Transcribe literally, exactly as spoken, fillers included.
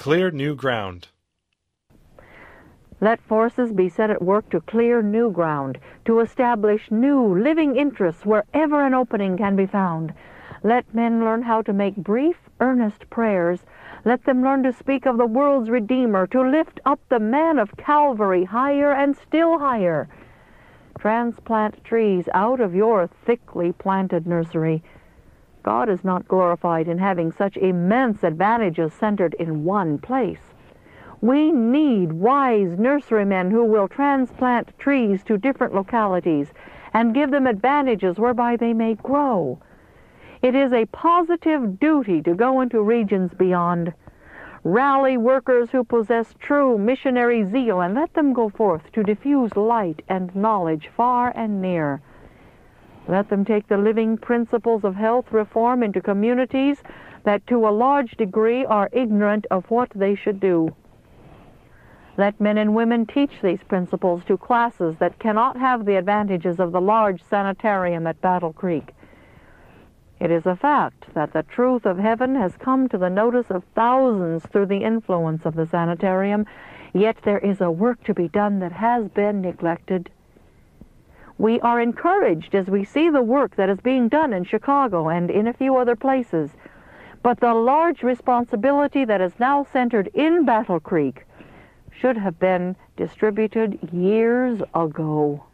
Clear new ground. Let forces be set at work to clear new ground, to establish new living interests wherever an opening can be found. Let men learn how to make brief, earnest prayers. Let them learn to speak of the world's Redeemer, to lift up the man of Calvary higher and still higher. Transplant trees out of your thickly planted nursery. God is not glorified in having such immense advantages centered in one place. We need wise nurserymen who will transplant trees to different localities and give them advantages whereby they may grow. It is a positive duty to go into regions beyond. Rally workers who possess true missionary zeal and let them go forth to diffuse light and knowledge far and near. Let them take the living principles of health reform into communities that to a large degree are ignorant of what they should do. Let men and women teach these principles to classes that cannot have the advantages of the large sanitarium at Battle Creek. It is a fact that the truth of heaven has come to the notice of thousands through the influence of the sanitarium, yet there is a work to be done that has been neglected. We are encouraged as we see the work that is being done in Chicago and in a few other places, but the large responsibility that is now centered in Battle Creek should have been distributed years ago.